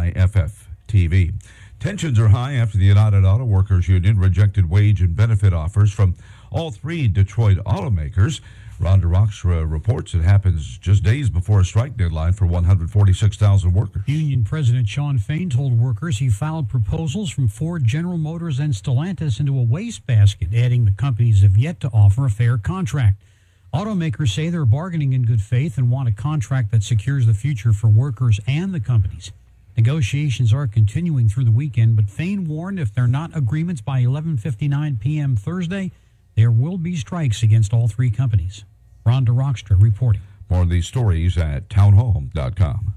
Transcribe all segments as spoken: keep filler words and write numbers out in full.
I F F T V. Tensions are high after the United Auto Workers Union rejected wage and benefit offers from all three Detroit automakers. Rhonda Rockstra reports it happens just days before a strike deadline for one hundred forty-six thousand workers. Union President Shawn Fain told workers he filed proposals from Ford, General Motors, and Stellantis into a wastebasket, adding the companies have yet to offer a fair contract. Automakers say they're bargaining in good faith and want a contract that secures the future for workers and the companies. Negotiations are continuing through the weekend, but Fain warned if there are not agreements by eleven fifty-nine p.m. Thursday, there will be strikes against all three companies. Rhonda Rockstra reporting. More of these stories at townhall dot com.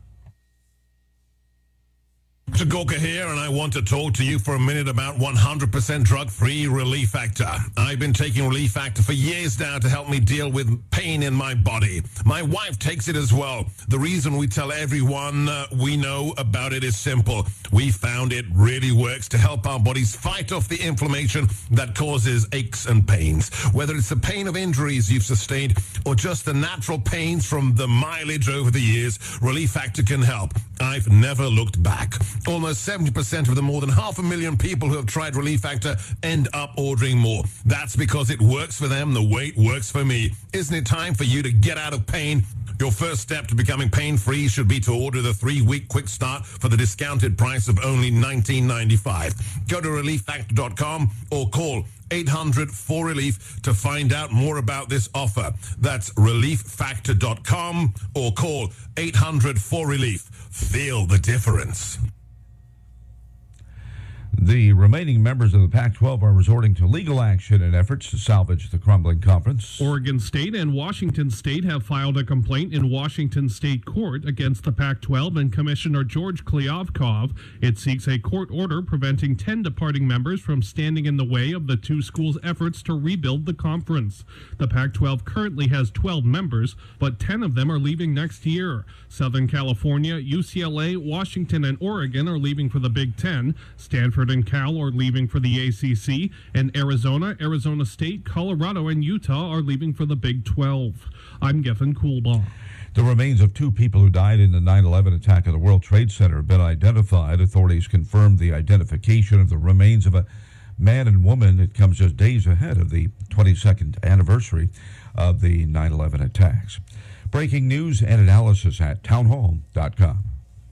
Doctor Gorka here, and I want to talk to you for a minute about one hundred percent drug-free Relief Factor. I've been taking Relief Factor for years now to help me deal with pain in my body. My wife takes it as well. The reason we tell everyone uh, we know about it is simple. We found it really works to help our bodies fight off the inflammation that causes aches and pains. Whether it's the pain of injuries you've sustained or just the natural pains from the mileage over the years, Relief Factor can help. I've never looked back. Almost seventy percent of the more than half a million people who have tried Relief Factor end up ordering more. That's because it works for them the way it works for me. Isn't it time for you to get out of pain? Your first step to becoming pain-free should be to order the three-week quick start for the discounted price of only nineteen ninety-five. Go to relief factor dot com or call eight hundred four relief to find out more about this offer. That's relief factor dot com or call eight hundred four relief. Feel the difference. The remaining members of the Pac twelve are resorting to legal action in efforts to salvage the crumbling conference. Oregon State and Washington State have filed a complaint in Washington State Court against the Pac twelve and Commissioner George Kliavkoff. It seeks a court order preventing ten departing members from standing in the way of the two schools' efforts to rebuild the conference. The Pac twelve currently has twelve members, but ten of them are leaving next year. Southern California, U C L A, Washington, and Oregon are leaving for the Big Ten. Stanford and Cal are leaving for the A C C, and Arizona, Arizona State, Colorado, and Utah are leaving for the Big twelve. I'm Gethin Coolbaugh. The remains of two people who died in the nine eleven attack at the World Trade Center have been identified. Authorities confirmed the identification of the remains of a man and woman. It comes just days ahead of the twenty-second anniversary of the nine eleven attacks. Breaking news and analysis at townhall dot com.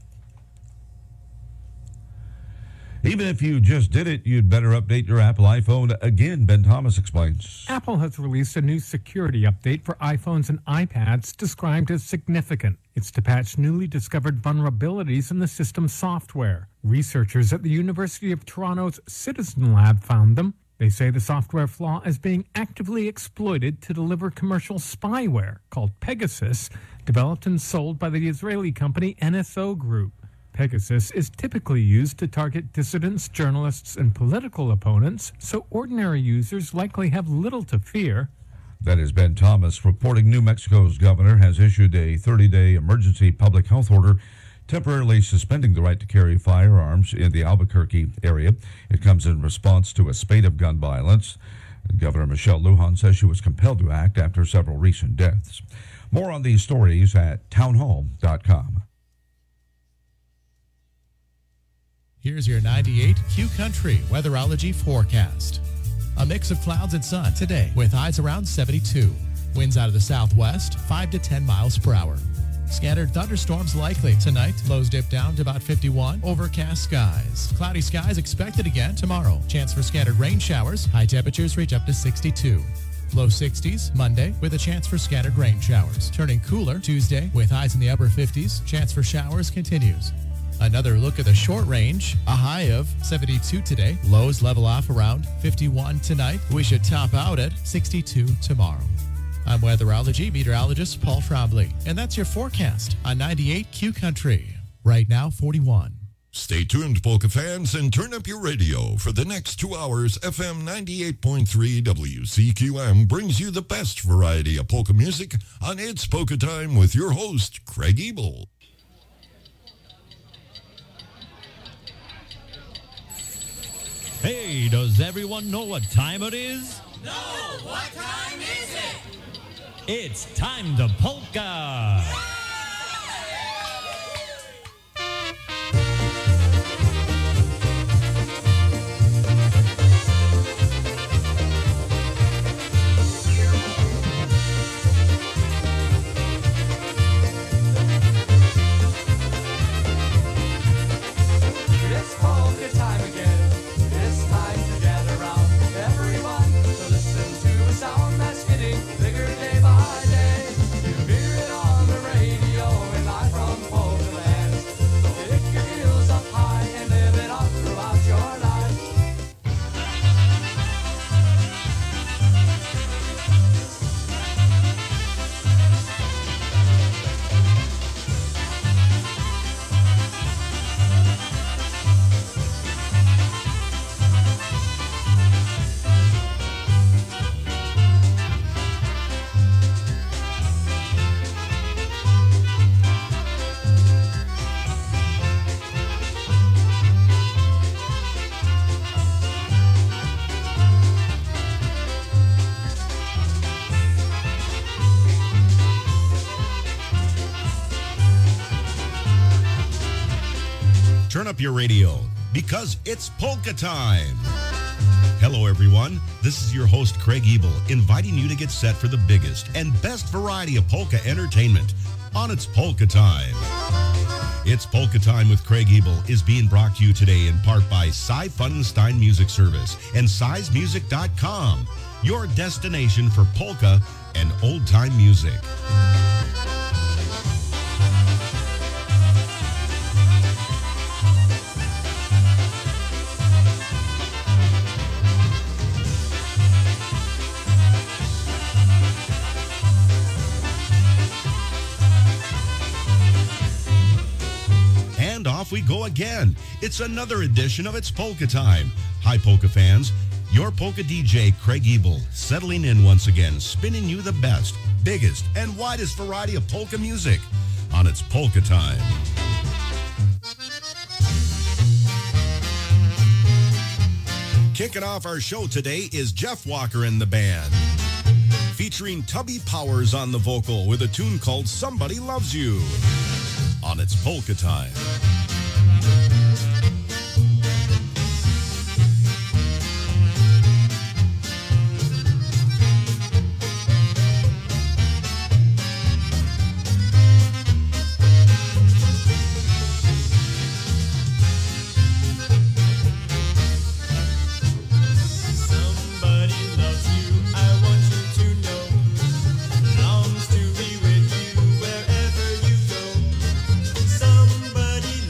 Even if you just did it, you'd better update your Apple iPhone. Again, Ben Thomas explains. Apple has released a new security update for iPhones and iPads described as significant. It's to patch newly discovered vulnerabilities in the system's software. Researchers at the University of Toronto's Citizen Lab found them. They say the software flaw is being actively exploited to deliver commercial spyware called Pegasus, developed and sold by the Israeli company N S O Group. Pegasus is typically used to target dissidents, journalists, and political opponents, so ordinary users likely have little to fear. That is Ben Thomas reporting. New Mexico's governor has issued a thirty-day emergency public health order temporarily suspending the right to carry firearms in the Albuquerque area. It comes in response to a spate of gun violence. Governor Michelle Lujan says she was compelled to act after several recent deaths. More on these stories at townhall dot com. Here's your ninety-eight Q Country weatherology forecast. A mix of clouds and sun today with highs around seventy-two. Winds out of the southwest, five to ten miles per hour. Scattered thunderstorms likely tonight. Lows dip down to about fifty-one. Overcast skies. Cloudy skies expected again tomorrow. Chance for scattered rain showers. High temperatures reach up to sixty-two. Low sixties Monday with a chance for scattered rain showers. Turning cooler Tuesday with highs in the upper fifties. Chance for showers continues. Another look at the short range, a high of seventy-two today. Lows level off around fifty-one tonight. We should top out at sixty-two tomorrow. I'm weatherology meteorologist Paul Trombley, and that's your forecast on ninety-eight Q Country. Right now, forty-one. Stay tuned, polka fans, and turn up your radio. For the next two hours, F M ninety-eight point three W C Q M brings you the best variety of polka music on It's Polka Time with your host, Craig Ebel. Hey, does everyone know what time it is? No, what time is it? It's time to polka! Turn up your radio because it's polka time. Hello, everyone. This is your host, Craig Ebel, inviting you to get set for the biggest and best variety of polka entertainment on It's Polka Time. It's Polka Time with Craig Ebel is being brought to you today in part by Cy Fundenstein Music Service and size music dot com, your destination for polka and old-time music. And off we go again. It's another edition of It's Polka Time. Hi, polka fans. Your polka D J, Craig Ebel, settling in once again, spinning you the best, biggest, and widest variety of polka music on It's Polka Time. Kicking off our show today is Jeff Walker and the band, featuring Tubby Powers on the vocal with a tune called Somebody Loves You on It's Polka Time. Somebody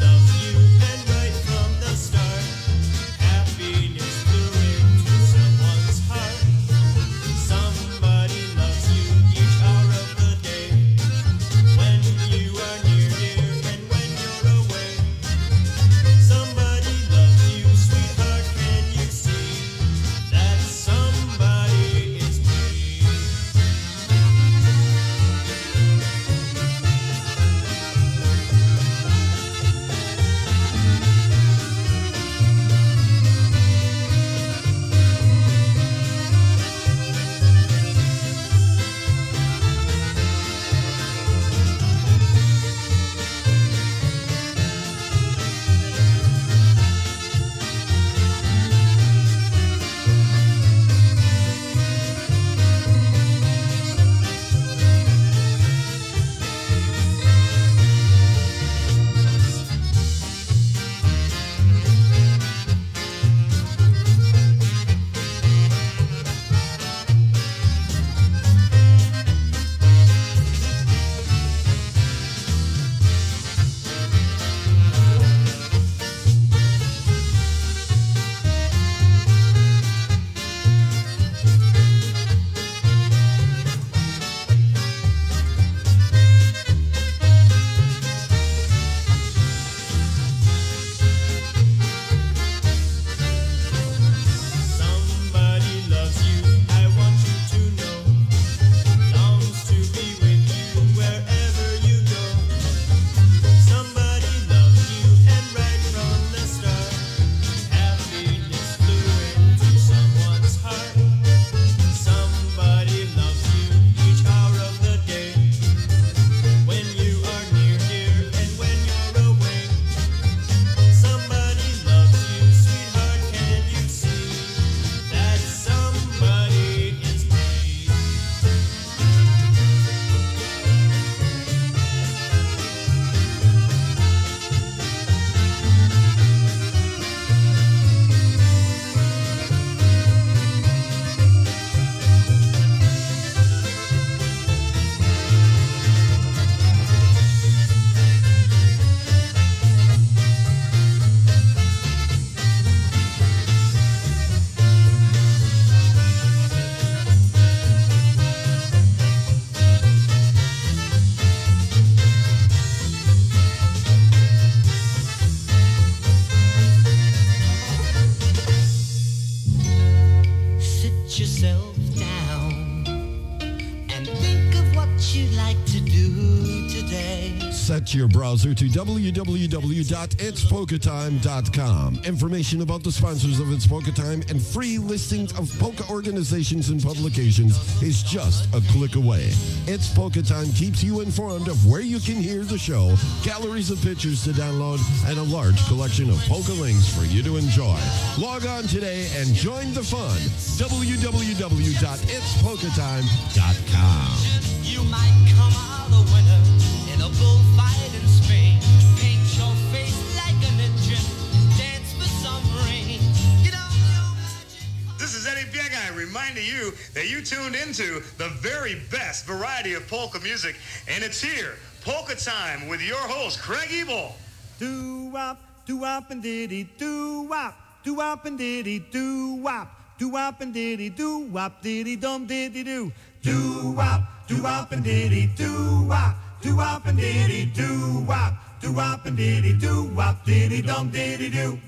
set your browser to w w w dot its polka time dot com. Information about the sponsors of It's Polka Time and free listings of polka organizations and publications is just a click away. It's Polka Time keeps you informed of where you can hear the show, galleries of pictures to download, and a large collection of polka links for you to enjoy. Log on today and join the fun. w w w dot its polka time dot com. You might come out a winner in a bullfight in Spain. Paint your face like a ninja and dance for some rain. Get on your magic. This is Eddie Biega reminding you that you tuned into the very best variety of polka music, and it's here, Polka Time, with your host, Craig Ebel. Do-wop, do-wop and diddy, do-wop, do-wop and diddy, do-wop. Do-wop and diddy, do-wop, diddy-dum, diddy-do. Do-wop, do-wop and diddy, do-wop. Do-wop and diddy, do-wop. Do-wop and diddy, do-wop, diddy-dum, diddy-do.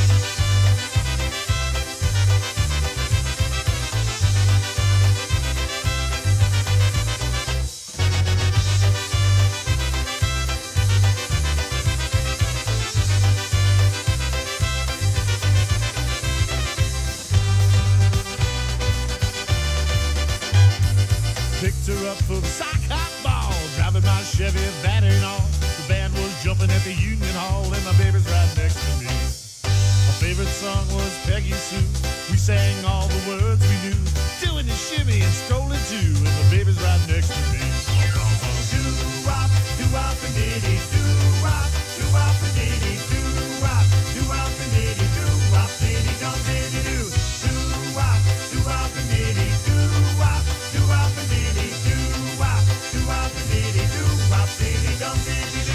Picked her up for the sock hop ball, driving my Chevy van and all. The band was jumping at the Union Hall, and my baby's right next to me. My favorite song was Peggy Sue. We sang all the words we knew, doing the shimmy and strolling too, and my baby's right next to me. Do-wop, do-wop and diddy, do-wop, do-wop and diddy, do-wop, do-wop and diddy, do-wop, diddy-dum, diddy-do. Do-wop, do-wop and diddy, do-wop, do-wop and diddy, do-wop, do-wop and diddy, do-wop, diddy-dum, diddy-do.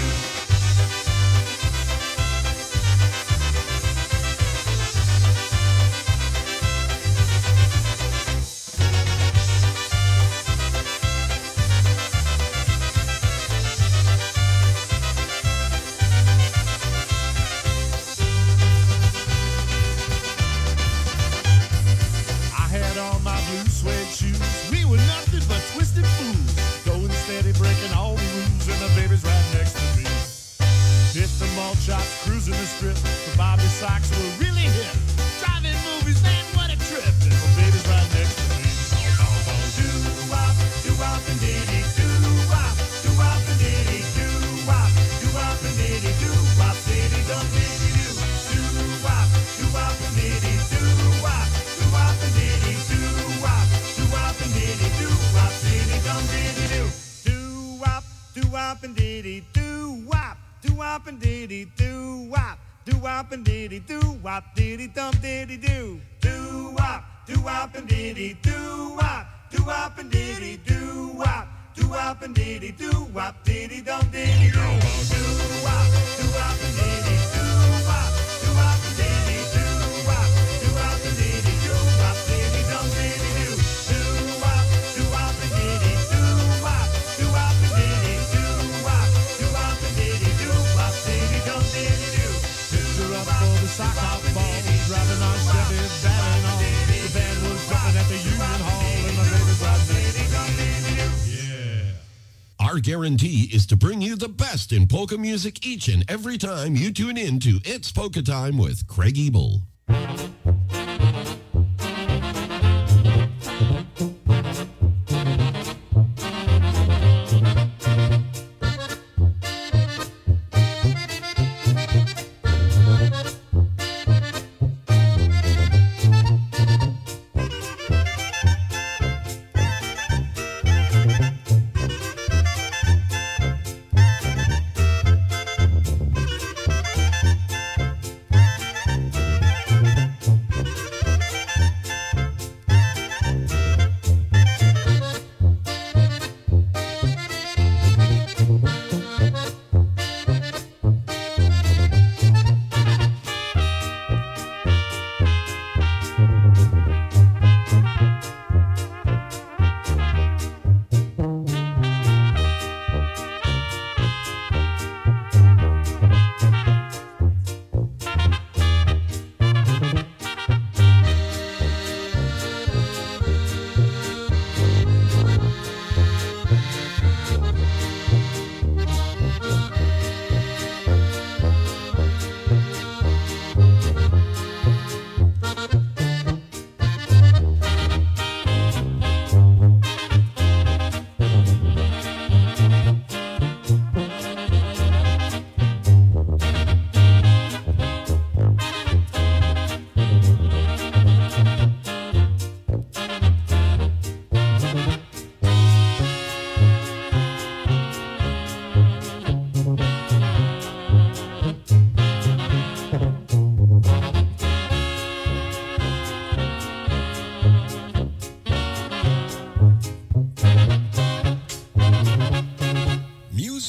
I had on my blue suede shoes. We were nothing but twisted fools, going steady, breaking all the rules, and the baby's right next to me. Hit the malt shops, cruising the strip. The Bobby Sox were really hip. Driving movies, man, what a trip! And my baby's right next to me. Do-wop, do-wop and diddy, do-wop, do-wop and diddy, do-wop, do-wop and diddy, do-wop, diddy-dum, diddy-do. Do-wop, do-wop and diddy, do-wop, do-wop and diddy, do-wop, do-wop and diddy, do-wop, diddy-dum, diddy-do. Do-wop, do-wop and diddy, do-wop, do-wop and diddy, do-wop, do-wop and diddy, do-wop, diddy-dum, diddy-do. Do-wop, do-wop and diddy, do-wop, do-wop and diddy, do-wop, do-wop and diddy, do-wop, diddy-dum, diddy-do. Do-wop, do-wop and diddy, do-wop, do-wop and diddy, do-wop, do-wop and diddy, do-wop, diddy-dum, diddy-do. Do-wop, do-wop and diddy, do-wop, do-wop and diddy, do-wop, do-wop and diddy, do-wop, diddy-dum, diddy-do. Picked her up for the sock hop ball, driving our Chevy van and all. The band was jumping at the Union Hall, and my baby's right next to me. Yeah. Our guarantee is to bring you the best in polka music each and every time you tune in to It's Polka Time with Craig Ebel.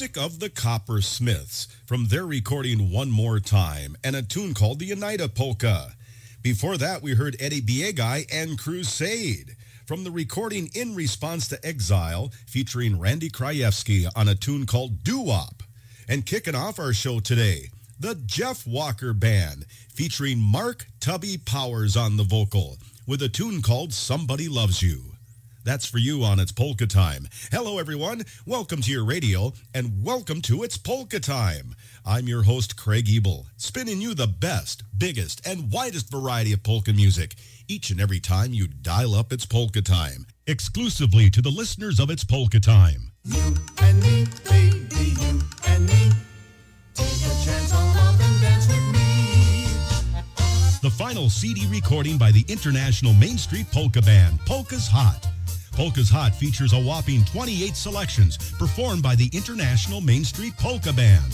music of the Coppersmiths from their recording One More Time and a tune called the Oneida Polka. Before that, we heard Eddie Biegai and Crusade from the recording In Response to Exile featuring Randy Krajewski on a tune called Doo-Wop. And kicking off our show today, the Jeff Walker Band featuring Mark Tubby Powers on the vocal with a tune called Somebody Loves You. That's for you on It's Polka Time. Hello, everyone. Welcome to your radio, and welcome to It's Polka Time. I'm your host, Craig Ebel, spinning you the best, biggest, and widest variety of polka music each and every time you dial up It's Polka Time, exclusively to the listeners of It's Polka Time. You and me, baby, you and me. Take a chance on love and dance with me. The final C D recording by the international Main Street Polka Band, Polka's Hot. Polka's Hot features a whopping twenty-eight selections performed by the international Main Street Polka Band.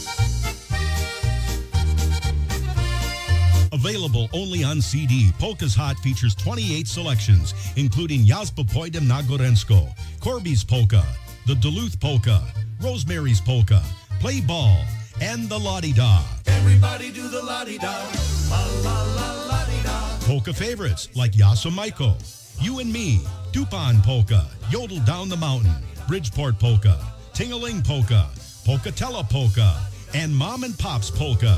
Available only on C D, Polka's Hot features twenty-eight selections, including Jazba Pojdem na Gorensko, Corby's Polka, the Duluth Polka, Rosemary's Polka, Play Ball, and the La-Di-Da. Everybody do the la-di-da, la la la la-di-da. Polka favorites like Yasa Maiko, You and Me, Dupan Polka, Yodel Down the Mountain, Bridgeport Polka, Ting-a-Ling Polka, Polkatella Polka, and Mom and Pop's Polka.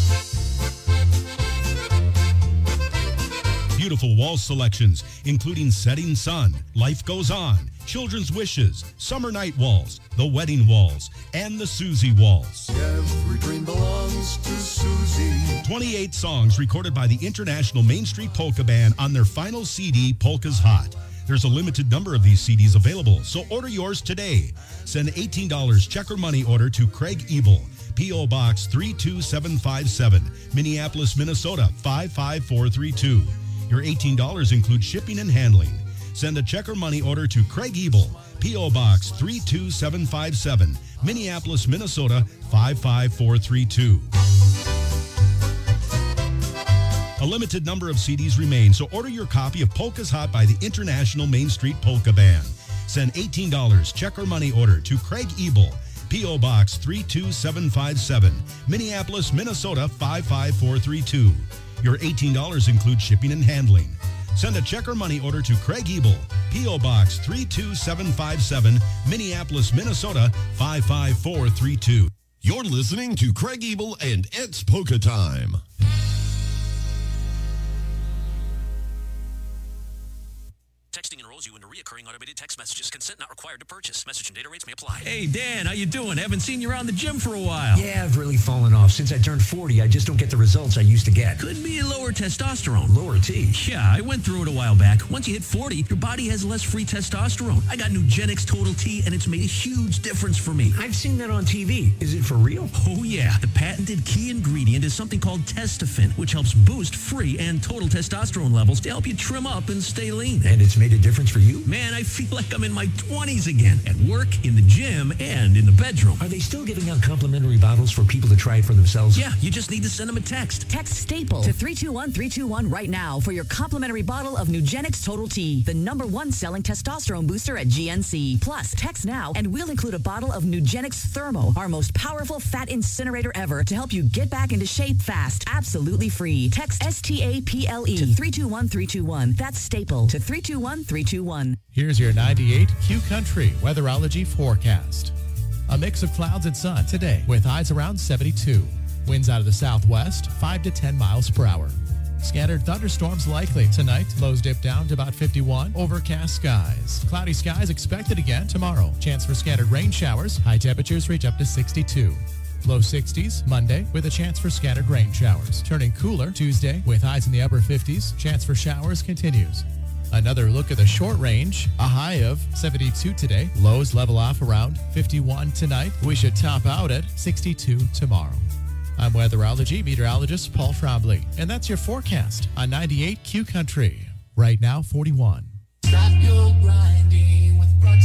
Beautiful wall selections, including Setting Sun, Life Goes On, Children's Wishes, Summer Night Walls, The Wedding Walls, and the Susie Walls. Every dream belongs to Susie. twenty-eight songs recorded by the International Main Street Polka Band on their final C D, Polka's Hot. There's a limited number of these C Ds available, so order yours today. Send eighteen dollars check or money order to Craig Ebel, P O Box three two seven five seven, Minneapolis, Minnesota five five four three two. Your eighteen dollars includes shipping and handling. Send a check or money order to Craig Ebel, P O Box three two seven five seven, Minneapolis, Minnesota five five four three two. A limited number of C Ds remain, so order your copy of Polka's Hot by the International Main Street Polka Band. Send eighteen dollars check or money order to Craig Ebel, P O Box three two seven five seven, Minneapolis, Minnesota five five four three two. Your eighteen dollars includes shipping and handling. Send a check or money order to Craig Ebel, P O Box three two seven five seven, Minneapolis, Minnesota five five four three two. You're listening to Craig Ebel and It's Polka Time. Texting enrolls you into reoccurring automated text messages. Consent not required to purchase. Message and data rates may apply. Hey, Dan, how you doing? Haven't seen you around the gym for a while. Yeah, I've really fallen off. Since I turned forty, I just don't get the results I used to get. Could be lower testosterone. Lower T? Yeah, I went through it a while back. Once you hit forty, your body has less free testosterone. I got Nugenix Total T, and it's made a huge difference for me. I've seen that on T V. Is it for real? Oh, yeah. The patented key ingredient is something called Testofen, which helps boost free and total testosterone levels to help you trim up and stay lean. And it's made a difference for you? Man, I feel like I'm in my twenties again, at work, in the gym, and in the bedroom. Are they still giving out complimentary bottles for people to try it for themselves? Yeah, you just need to send them a text. Text STAPLE to three two one three two one right now for your complimentary bottle of Nugenix Total T, the number one selling testosterone booster at G N C. Plus, text now and we'll include a bottle of Nugenix Thermo, our most powerful fat incinerator ever, to help you get back into shape fast, absolutely free. Text S T A P L E to three two one three two one. That's STAPLE to three two one three two one. Here's your ninety-eight Q Country weatherology forecast. A mix of clouds and sun today with highs around seventy-two. Winds out of the southwest, five to ten miles per hour. Scattered thunderstorms likely tonight. Lows dip down to about fifty-one. Overcast skies. Cloudy skies expected again tomorrow. Chance for scattered rain showers. High temperatures reach up to sixty-two. Low sixties Monday with a chance for scattered rain showers. Turning cooler Tuesday with highs in the upper fifties. Chance for showers continues. Another look at the short range. A high of seventy-two today. Lows level off around fifty-one tonight. We should top out at sixty-two tomorrow. I'm weatherology meteorologist Paul Frombley, and that's your forecast on ninety-eight Q Country. Right now, forty-one. Stop your grinding with Brooks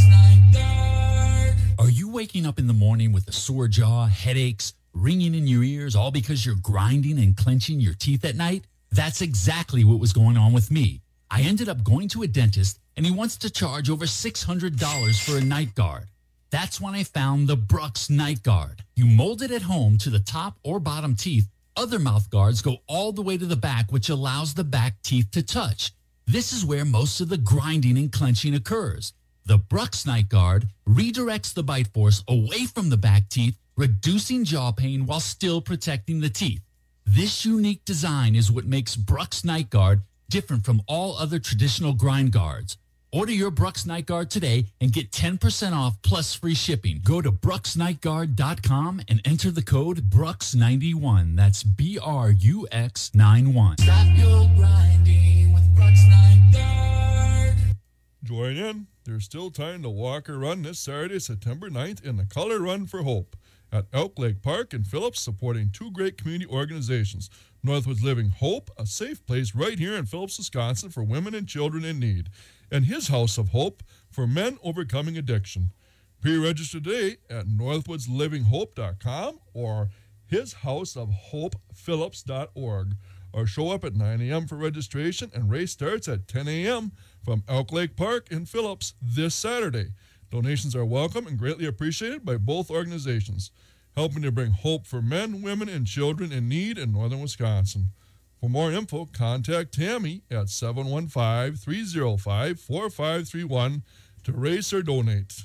Nygaard. Are you waking up in the morning with a sore jaw, headaches, ringing in your ears, all because you're grinding and clenching your teeth at night? That's exactly what was going on with me. I ended up going to a dentist, and he wants to charge over six hundred dollars for a night guard. That's when I found the Brux Night Guard. You mold it at home to the top or bottom teeth. Other mouth guards go all the way to the back, which allows the back teeth to touch. This is where most of the grinding and clenching occurs. The Brux Night Guard redirects the bite force away from the back teeth, reducing jaw pain while still protecting the teeth. This unique design is what makes Brux Night Guard different from all other traditional grind guards. Order your Brux Night Guard today and get ten percent off plus free shipping. Go to brux night guard dot com and enter the code brux ninety-one. That's B R U X ninety-one. Stop your grinding with Brux Night Guard. Join in. There's still time to walk or run this Saturday, September ninth in the Color Run for Hope at Elk Lake Park in Phillips, supporting two great community organizations. Northwoods Living Hope, a safe place right here in Phillips, Wisconsin for women and children in need, and His House of Hope for men overcoming addiction. Pre-register today at northwoods living hope dot com or his house of hope phillips dot org, or show up at nine a.m. for registration, and race starts at ten a.m. from Elk Lake Park in Phillips this Saturday. Donations are welcome and greatly appreciated by both organizations, helping to bring hope for men, women, and children in need in northern Wisconsin. For more info, contact Tammy at seven one five, three oh five, four five three one to race or donate.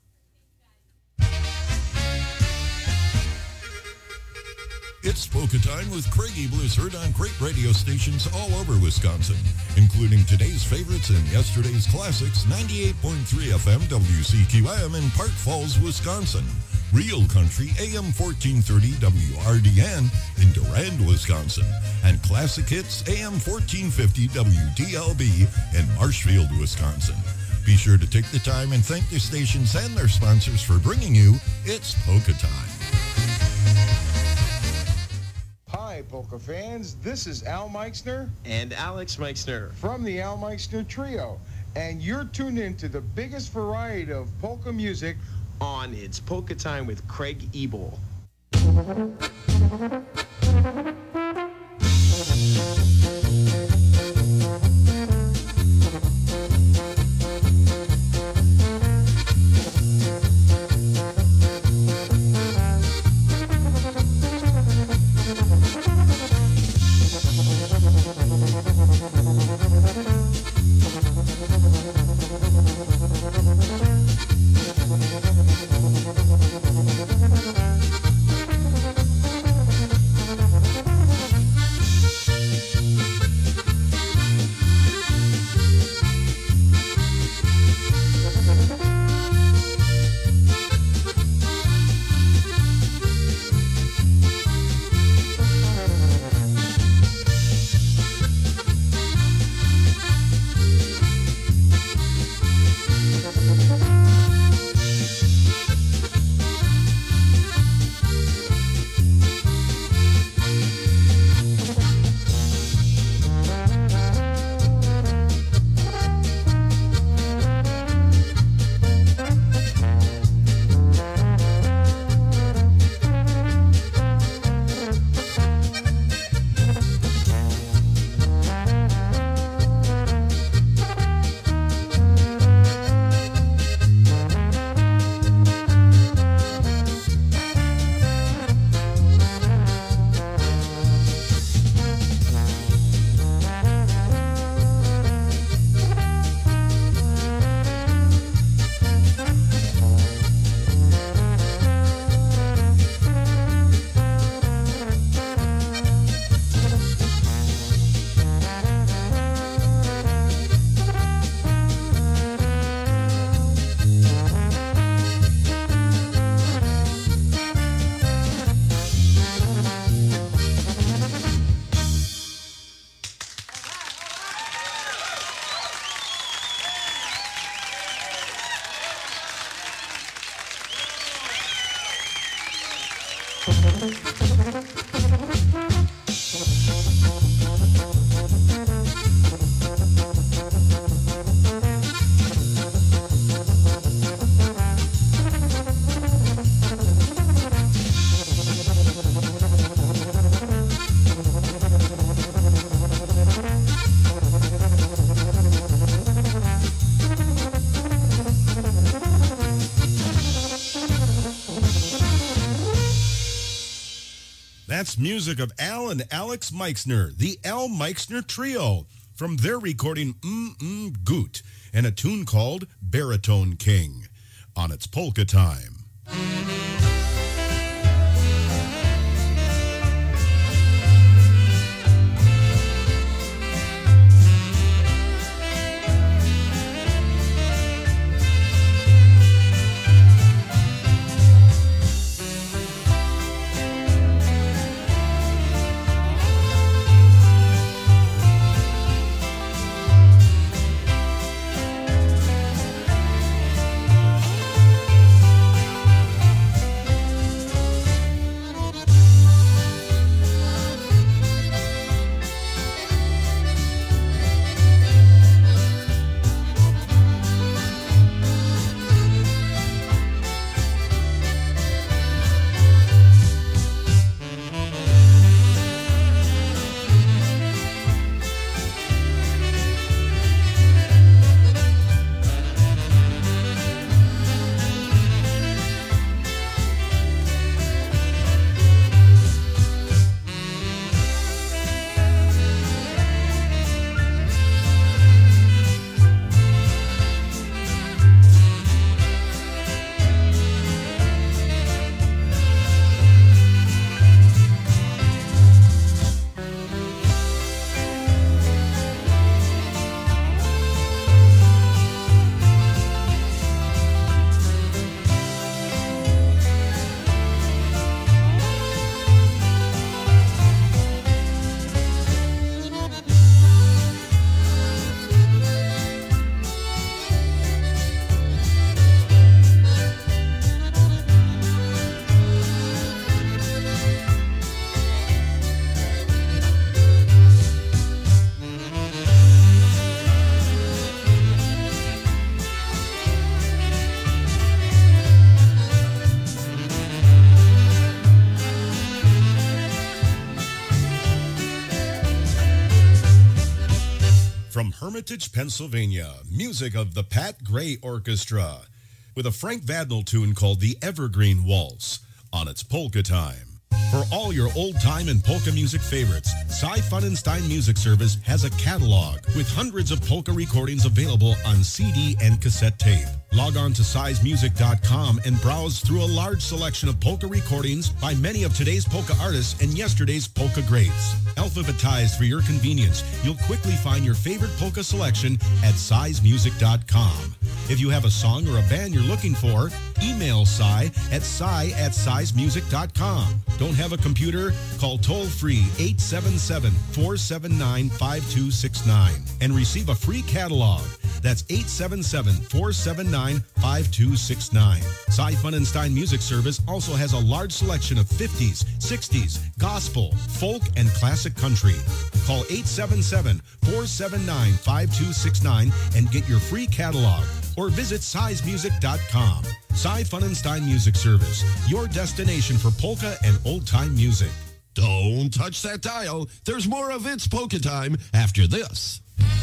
It's Polka Time with Craig Ebel is heard on great radio stations all over Wisconsin, including today's favorites and yesterday's classics, ninety-eight point three F M W C Q M in Park Falls, Wisconsin. Real Country A M fourteen thirty W R D N in Durand, Wisconsin. And Classic Hits A M fourteen fifty W D L B in Marshfield, Wisconsin. Be sure to take the time and thank the stations and their sponsors for bringing you It's Polka Time. Hi, polka fans. This is Al Meixner and Alex Meixner from the Al Meixner Trio, and you're tuned in to the biggest variety of polka music on It's Polka Time with Craig Ebel. That's music of Al and Alex Meixner, the Al Meixner Trio, from their recording Mm-Mm Goot, and a tune called Baritone King, on It's Polka Time. From Hermitage, Pennsylvania, music of the Pat Gray Orchestra, with a Frank Vadnal tune called The Evergreen Waltz, on It's Polka Time. For all your old-time and polka music favorites, Cy Funenstein Music Service has a catalog with hundreds of polka recordings available on C D and cassette tape. Log on to size music dot com and browse through a large selection of polka recordings by many of today's polka artists and yesterday's polka greats. Alphabetized for your convenience, you'll quickly find your favorite polka selection at size music dot com. If you have a song or a band you're looking for, email Cy at cy at size music dot com. Don't have a computer? Call toll-free eight seven seven, four seven nine, five two six nine and receive a free catalog. That's eight seven seven, four seven nine, five two six nine. Cy Funenstein Music Service also has a large selection of fifties, sixties, gospel, folk, and classic country. Call eight seven seven, four seven nine, five two six nine and get your free catalog, or visit size music dot com. Cy Funenstein Music Service, your destination for polka and old-time music. Don't touch that dial. There's more of It's Polka Time after this.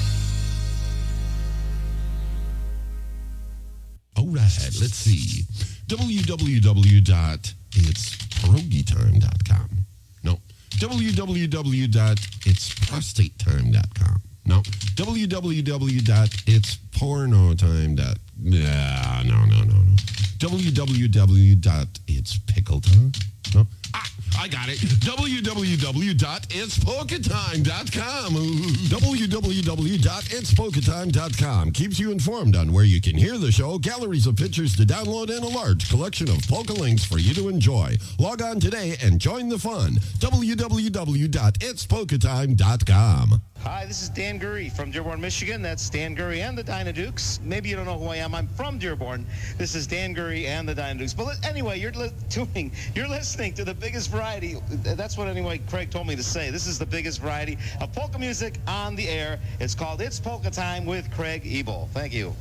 All right, let's see. w w w dot its pierogi time dot com. No. w w w dot its prostate time dot com. No. w w w dot its porno time dot com. Yeah, no, no, no, no. w w w dot its pickle time. No. Ah, I got it. w w w dot its polka time dot com. w w w dot its polka time dot com keeps you informed on where you can hear the show, galleries of pictures to download, and a large collection of polka links for you to enjoy. Log on today and join the fun. w w w dot its polka time dot com. Hi, this is Dan Gurry from Dearborn, Michigan. That's Dan Gurry and the Dynadukes. Maybe you don't know who I am. I'm from Dearborn. This is Dan Gurry and the Dynadukes. But anyway, you're li- doing, you're listening to the biggest variety. That's what anyway Craig told me to say. This is the biggest variety of polka music on the air. It's called It's Polka Time with Craig Ebel. Thank you.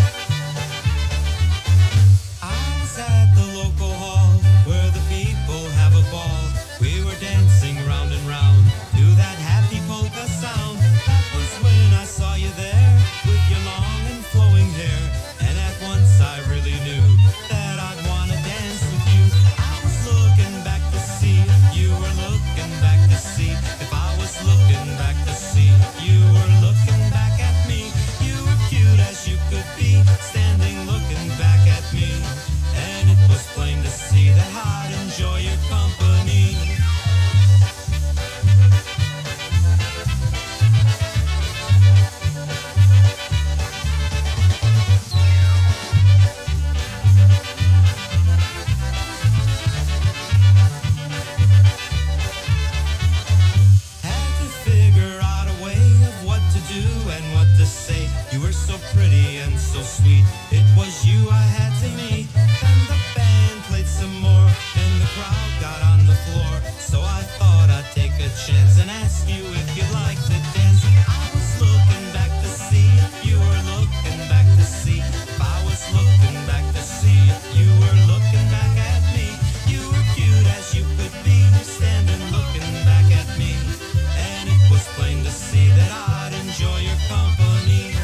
I was at the local hall where the people take a chance and ask you if you'd like to dance. I was looking back to see if you were looking back to see. If I was looking back to see if you were looking back at me. You were cute as you could be, standing looking back at me. And it was plain to see that I'd enjoy your company.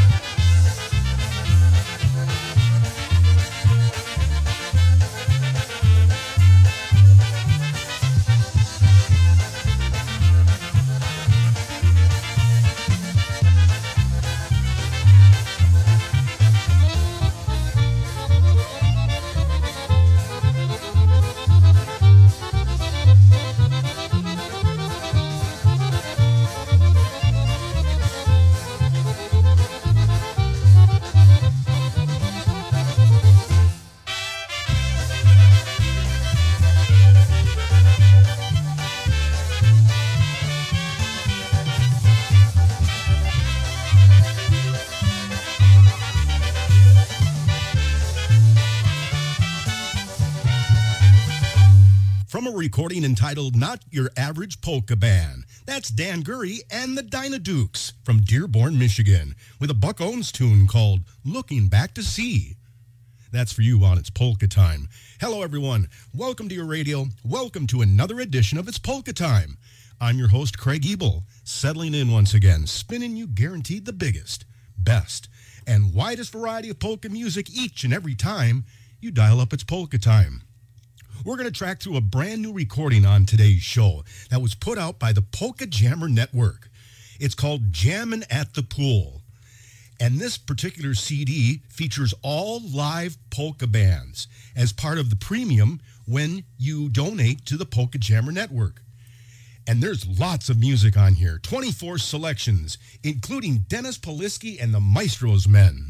From a recording entitled Not Your Average Polka Band. That's Dan Gurry and the Dynadukes from Dearborn, Michigan, with a Buck Owens tune called Looking Back to See. That's for you on It's Polka Time. Hello, everyone. Welcome to your radio. Welcome to another edition of It's Polka Time. I'm your host, Craig Ebel, settling in once again, spinning you guaranteed the biggest, best, and widest variety of polka music each and every time you dial up It's Polka Time. We're going to track through a brand new recording on today's show that was put out by the Polka Jammer Network. It's called Jammin' at the Pool. And this particular C D features all live polka bands as part of the premium when you donate to the Polka Jammer Network. And there's lots of music on here, twenty-four selections, including Dennis Polisky and the Maestro's Men.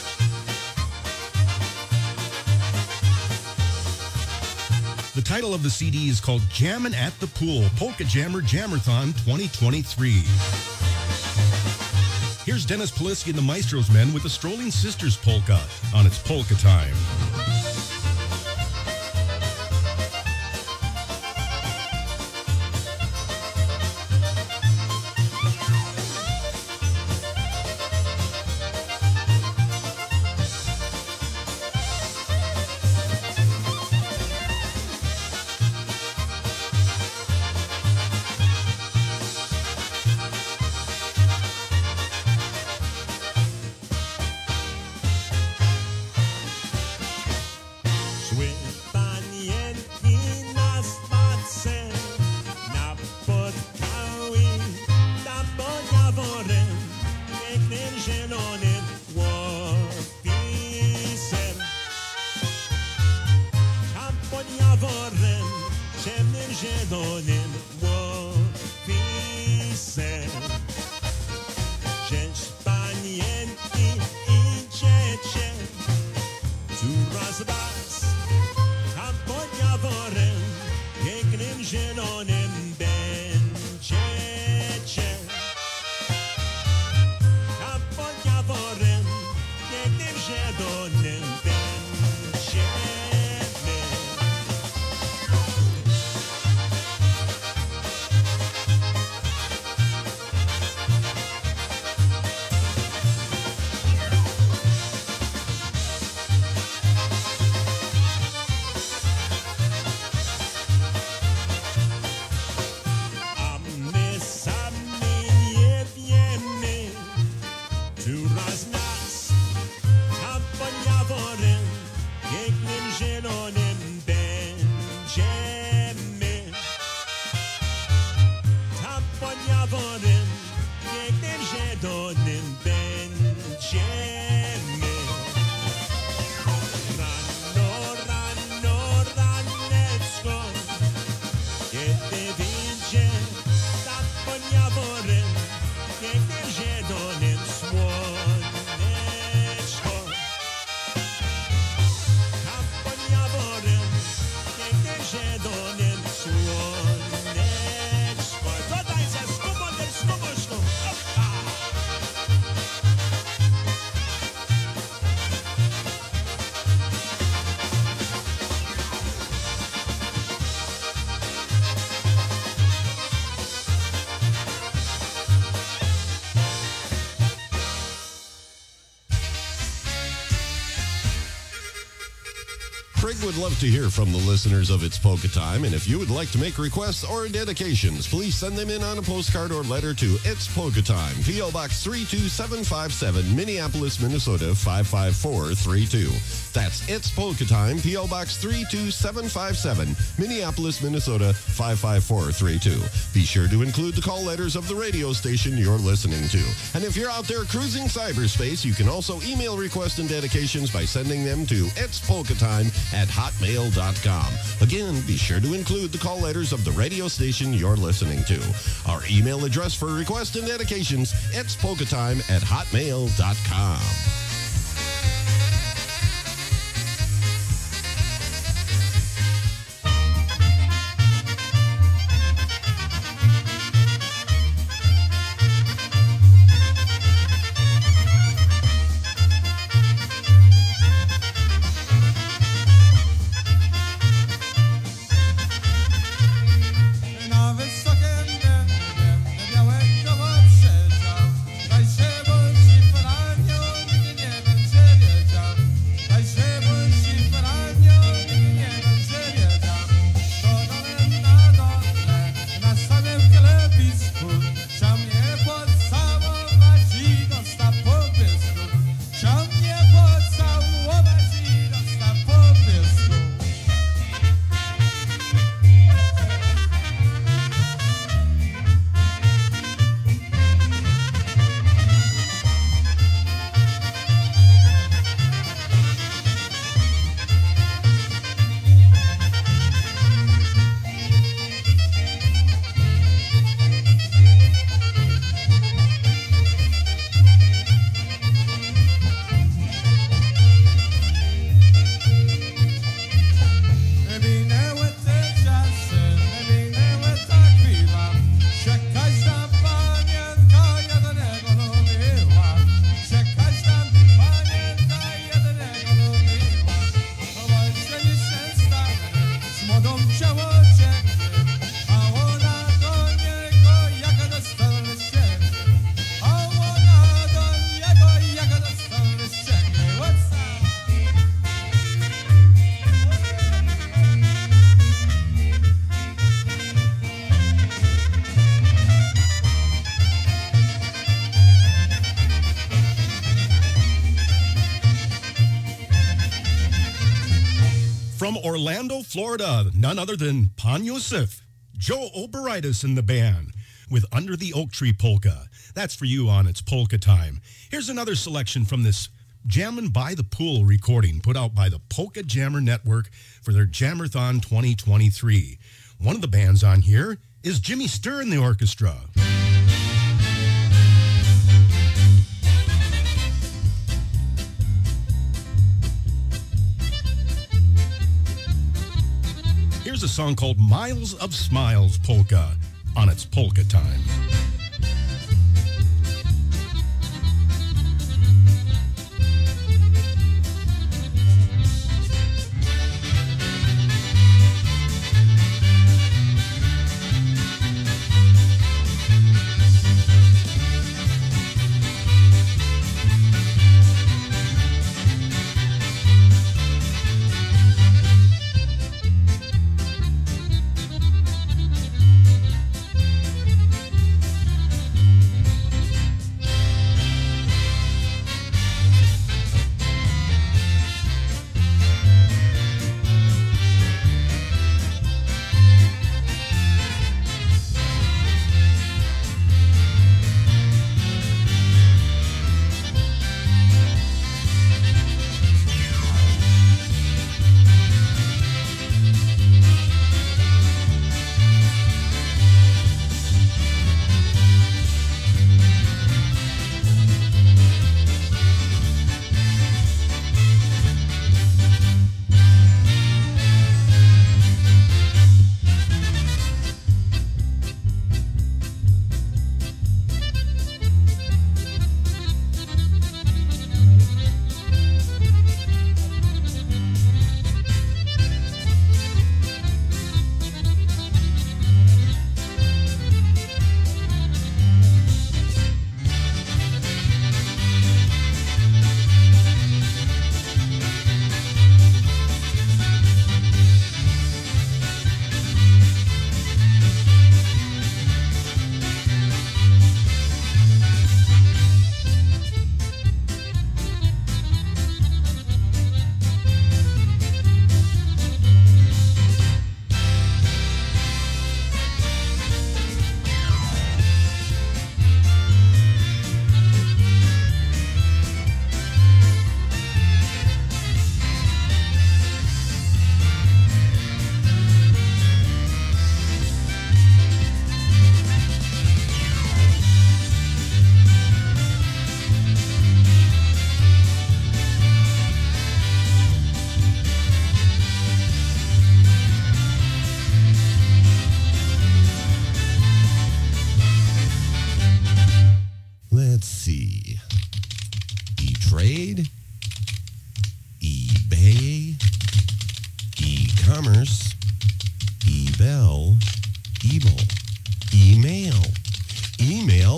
The title of the C D is called Jammin' at the Pool, Polka Jammer Jammerthon twenty twenty-three. Here's Dennis Polisky and the Maestro's Men with the Strolling Sisters Polka on It's Polka Time. Craig would love to hear from the listeners of It's Polka Time, and if you would like to make requests or dedications, please send them in on a postcard or letter to It's Polka Time, P O. Box three two seven five seven, Minneapolis, Minnesota five five four three two. That's It's Polka Time, P O. Box three two seven five seven, Minneapolis, Minnesota five five four three two. Be sure to include the call letters of the radio station you're listening to. And if you're out there cruising cyberspace, you can also email requests and dedications by sending them to It's Polka Time at hotmail dot com. Again, be sure to include the call letters of the radio station you're listening to. Our email address for requests and dedications, it's polka time at hotmail dot com. From Orlando, Florida, none other than Pan Yosef, Joe Oberitis in the band with Under the Oak Tree Polka. That's for you on It's Polka Time. Here's another selection from this Jammin' by the Pool recording put out by the Polka Jammer Network for their Jammerthon twenty twenty-three. One of the bands on here is Jimmy Sturr in the orchestra. Here's a song called Miles of Smiles Polka on It's Polka Time.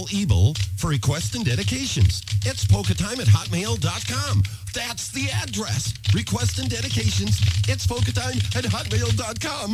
Call Ebel for requests and dedications. It's polka time at hotmail dot com. That's the address. Requests and dedications. It's polka time at hotmail dot com.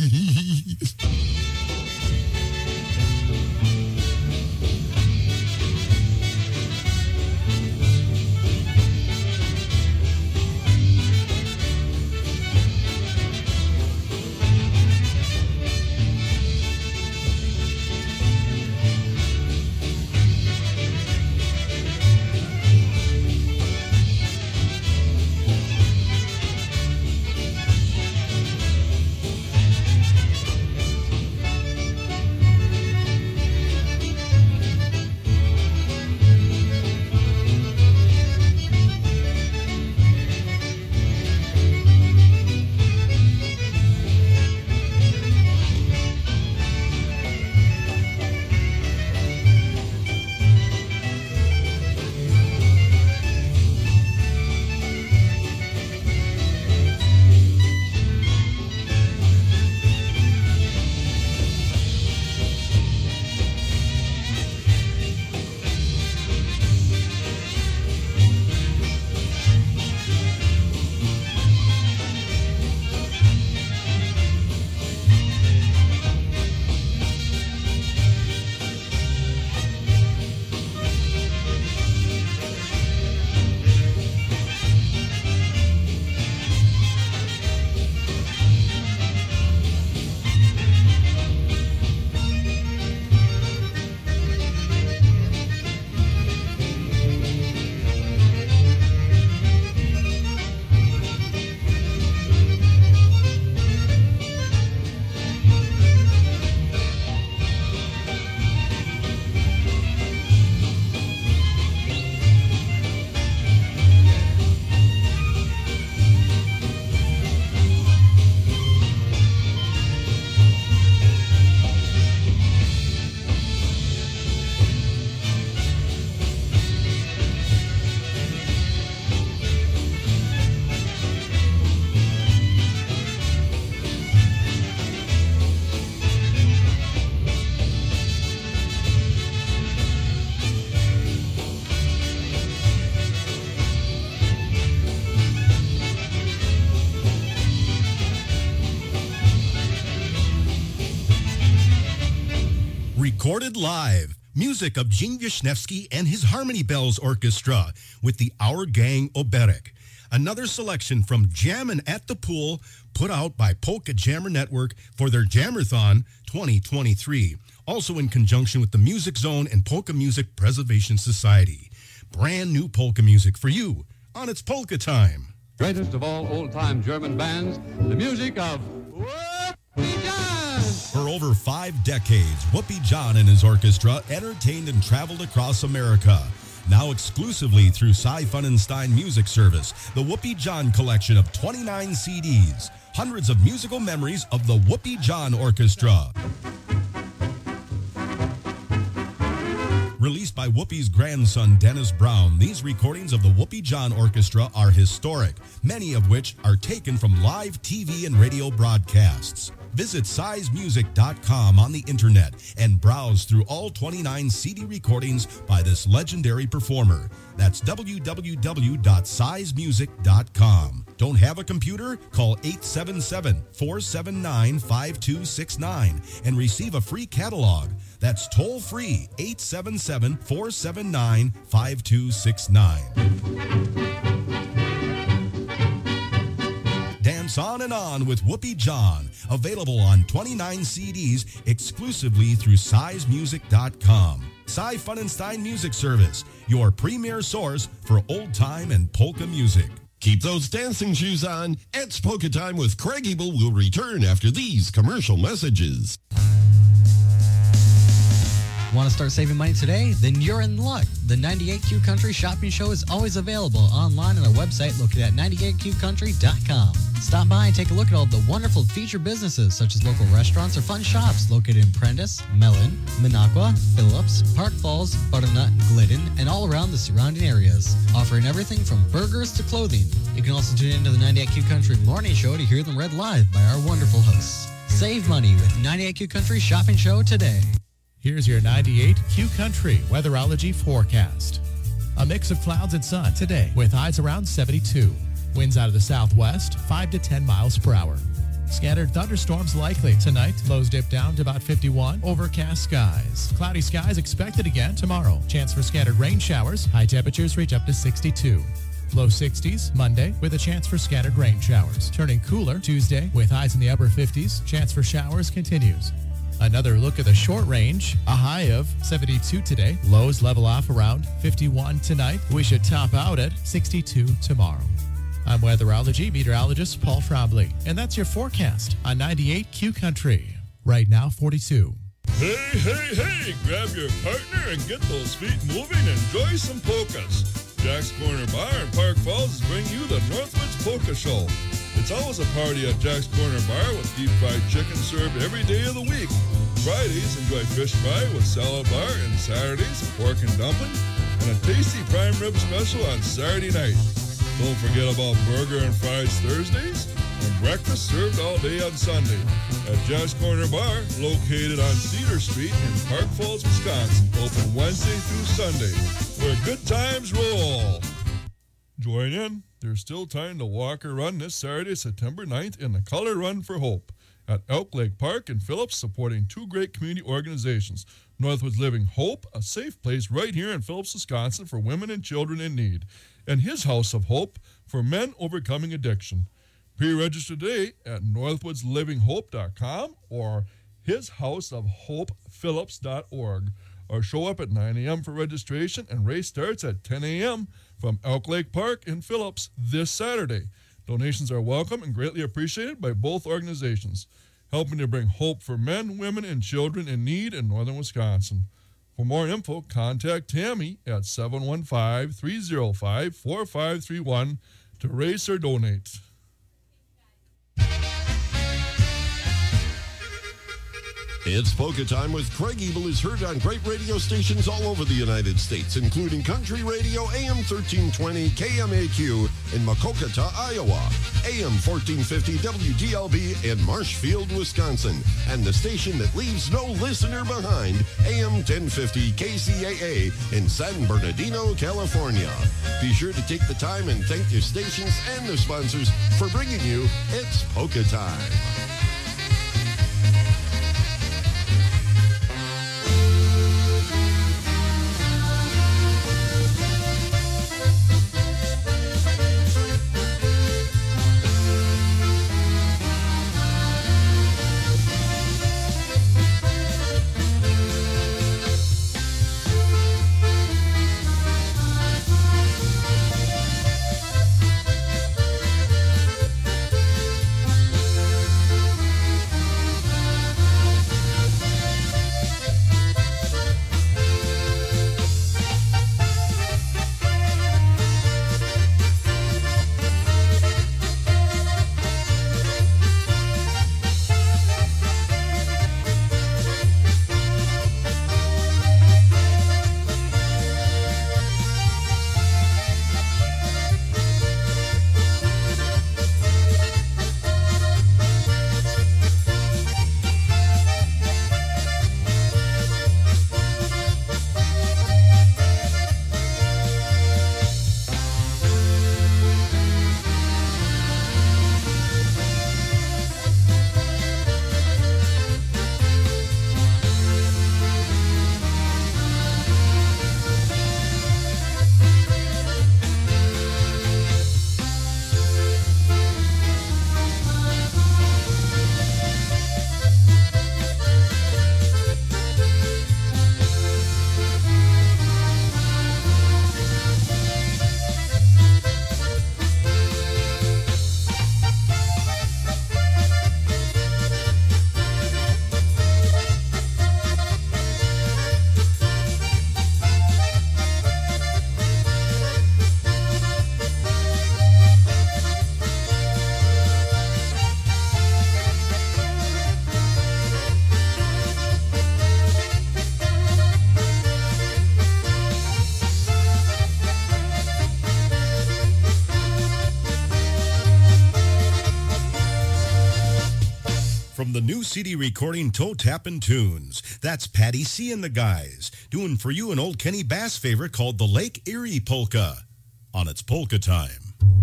Recorded live, music of Gene Wisniewski and his Harmony Bells Orchestra with the Our Gang Oberek. Another selection from Jammin' at the Pool, put out by Polka Jammer Network for their Jammerthon twenty twenty-three, also in conjunction with the Music Zone and Polka Music Preservation Society. Brand new polka music for you on It's Polka Time. Greatest of all old-time German bands, the music of Whoopie John. For over five decades, Whoopie John and his orchestra entertained and traveled across America. Now exclusively through Cy Funenstein Music Service, the Whoopie John collection of twenty-nine C Ds. Hundreds of musical memories of the Whoopie John Orchestra. Released by Whoopi's grandson, Dennis Brown, these recordings of the Whoopie John Orchestra are historic, many of which are taken from live T V and radio broadcasts. Visit size music dot com on the internet and browse through all twenty-nine C D recordings by this legendary performer. That's w w w dot size music dot com. Don't have a computer? Call eight seven seven, four seven nine, five two six nine and receive a free catalog. That's toll free, eight seven seven, four seven nine, five two six nine. Dance on and on with Whoopie John. Available on twenty-nine C Ds exclusively through size music dot com. Cy Funenstein Music Service, your premier source for old-time and polka music. Keep those dancing shoes on. It's Polka Time with Craig Ebel will return after these commercial messages. Want to start saving money today? Then you're in luck. The ninety-eight Q Country Shopping Show is always available online on our website located at ninety-eight q country dot com. Stop by and take a look at all the wonderful featured businesses such as local restaurants or fun shops located in Prentice, Mellon, Minocqua, Phillips, Park Falls, Butternut, Glidden, and all around the surrounding areas, offering everything from burgers to clothing. You can also tune into the ninety-eight Q Country Morning Show to hear them read live by our wonderful hosts. Save money with ninety-eight Q Country Shopping Show today. Here's your ninety-eight Q Country weatherology forecast. A mix of clouds and sun today with highs around seventy-two. Winds out of the southwest, five to ten miles per hour. Scattered thunderstorms likely tonight. Lows dip down to about fifty-one. Overcast skies. Cloudy skies expected again tomorrow. Chance for scattered rain showers. High temperatures reach up to sixty-two. Low sixties Monday with a chance for scattered rain showers. Turning cooler Tuesday with highs in the upper fifties. Chance for showers continues. Another look at the short range. A high of seventy-two today. Lows level off around fifty-one tonight. We should top out at sixty-two tomorrow. I'm weatherology meteorologist Paul Trombley, and that's your forecast on ninety-eight Q Country. Right now, forty-two. Hey, hey, hey! Grab your partner and get those feet moving and enjoy some polkas. Jack's Corner Bar in Park Falls is bringing you the Northwoods Polka Show. It's always a party at Jack's Corner Bar with deep fried chicken served every day of the week. Fridays, enjoy fish fry with salad bar, and Saturdays, pork and dumpling, and a tasty prime rib special on Saturday night. Don't forget about burger and fries Thursdays, and breakfast served all day on Sunday at Jack's Corner Bar, located on Cedar Street in Park Falls, Wisconsin, open Wednesday through Sunday, where good times roll. Join in. There's still time to walk or run this Saturday, September ninth, in the Color Run for Hope at Elk Lake Park in Phillips, supporting two great community organizations. Northwoods Living Hope, a safe place right here in Phillips, Wisconsin for women and children in need, and His House of Hope for men overcoming addiction. Pre-register today at northwoods living hope dot com or his house of hope phillips dot org, or show up at nine a.m. for registration, and race starts at ten a.m. from Elk Lake Park in Phillips this Saturday. Donations are welcome and greatly appreciated by both organizations, helping to bring hope for men, women, and children in need in northern Wisconsin. For more info, contact Tammy at seven one five, three oh five, four five three one to race or donate. It's Polka Time with Craig Ebel is heard on great radio stations all over the United States, including Country Radio A M thirteen twenty K M A Q in Makokata, Iowa, A M fourteen fifty W D L B in Marshfield, Wisconsin, and the station that leaves no listener behind, A M ten fifty K C A A in San Bernardino, California. Be sure to take the time and thank your stations and their sponsors for bringing you It's Polka Time. new C D recording Toe Tappin' Tunes. That's Patty C and the guys doing for you an old Kenny Bass favorite called the Lake Erie Polka on It's Polka Time.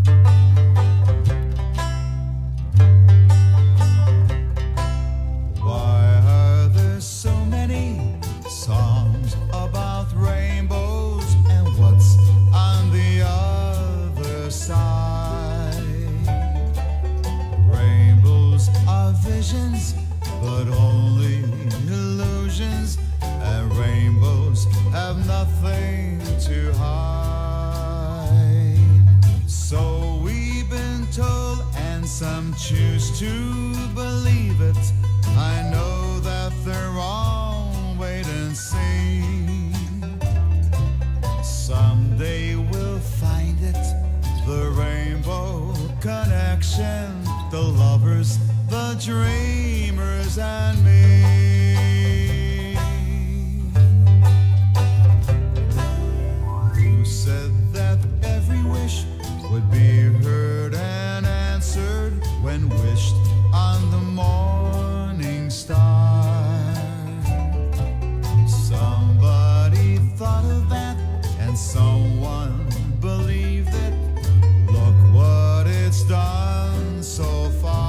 Why are there so many songs about rainbows and what's on the other side? Rainbows are visions, but only illusions, and rainbows have nothing to hide. So we've been told, and some choose to believe it. I know that they're wrong, wait and see. Someday we'll find it, the rainbow connection, the lovers, the dreamers, and me. Who said that every wish would be heard and answered when wished on the morning star? Somebody thought of that and someone believed it. Look what it's done so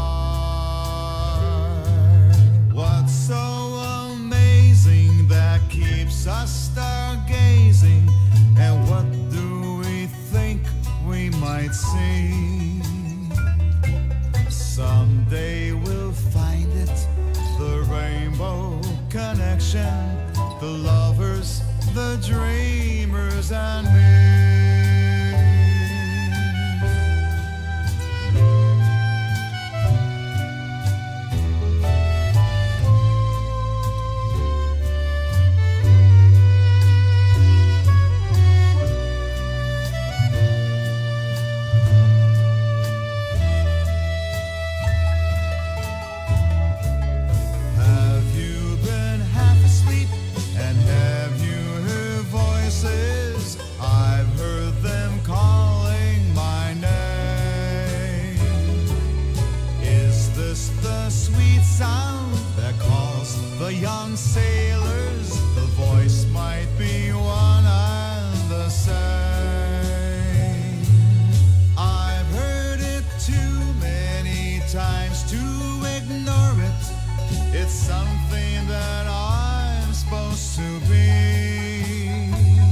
far. What's so amazing that keeps us stargazing? And what do we think we might see? Someday we'll find it, the rainbow connection, the lovers, the dreamers, and me. Young sailors, the voice might be one and the same. I've heard it too many times to ignore it. It's something that I'm supposed to be.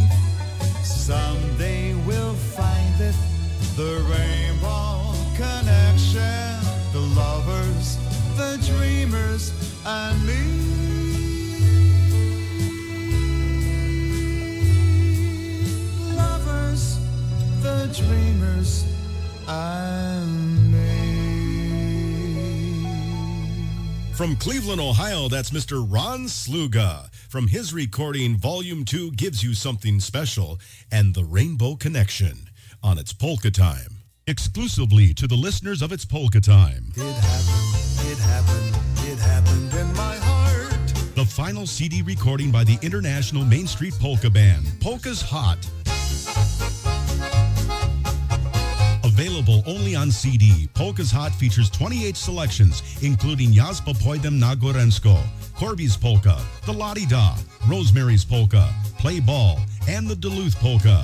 Someday we'll find it, the rainbow connection, the lovers, the dreamers, and me. The dreamers and me. From Cleveland, Ohio, that's Mister Ron Sluga. From his recording, Volume two Gives You Something Special and The Rainbow Connection on It's Polka Time. Exclusively to the listeners of It's Polka Time. It happened, it happened, it happened in my heart. The final C D recording by the International Main Street Polka Band, Polka's Hot. Available only on C D, Polka's Hot features twenty-eight selections, including Jaspa Pojdem na Gorensko, Corby's Polka, the Lottie Da, Rosemary's Polka, Play Ball, and the Duluth Polka.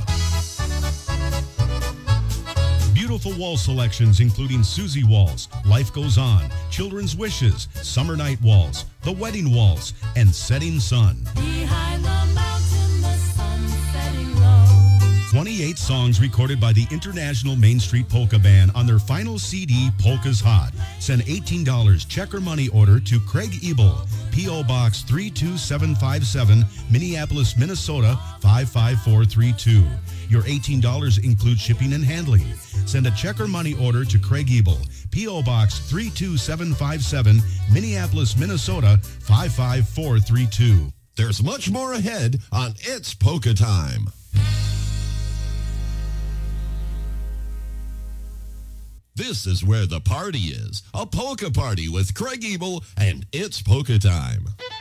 Beautiful wall selections including Susie Waltz, Life Goes On, Children's Wishes, Summer Night Waltz, The Wedding Waltz, and Setting Sun. Behind the mountain, the sun setting low. twenty-eight songs recorded by the International Main Street Polka Band on their final C D, Polka's Hot. Send eighteen dollars check or money order to Craig Ebel, P O. Box three two seven five seven, Minneapolis, Minnesota five five four three two. Your eighteen dollars includes shipping and handling. Send a check or money order to Craig Ebel, P O. Box three two seven five seven, Minneapolis, Minnesota five five four three two. There's much more ahead on It's Polka Time. This is where the party is. A polka party with Craig Ebel and It's Polka Time.